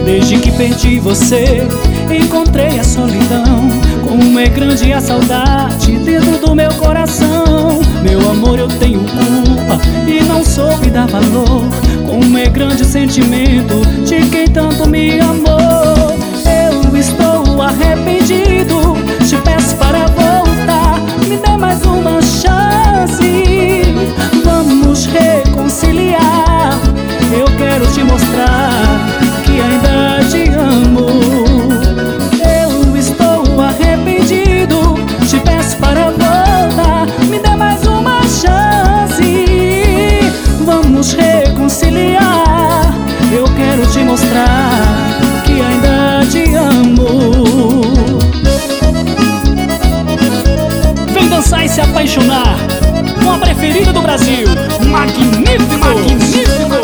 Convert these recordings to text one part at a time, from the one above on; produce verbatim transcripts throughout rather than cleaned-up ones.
Desde que perdi você, encontrei a solidão. Como é grande a saudade dentro do meu coração. Meu amor, eu tenho culpa e não soube dar valor. Como é grande o sentimento de quem tanto me amou. Eu estou arrependido, te peço para voltar. Me dê mais uma chance, vamos reconciliar. Eu quero te mostrar que ainda te amo. Eu estou arrependido, te peço para voltar. Me dê mais uma chance, vamos reconciliar. Eu quero te mostrar que ainda te amo. Vem dançar e se apaixonar com a preferida do Brasil, Magnífico, Magnífico.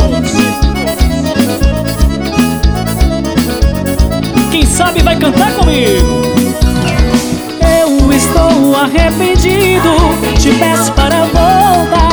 Quem sabe vai cantar comigo. Eu estou arrependido, te peço para voltar.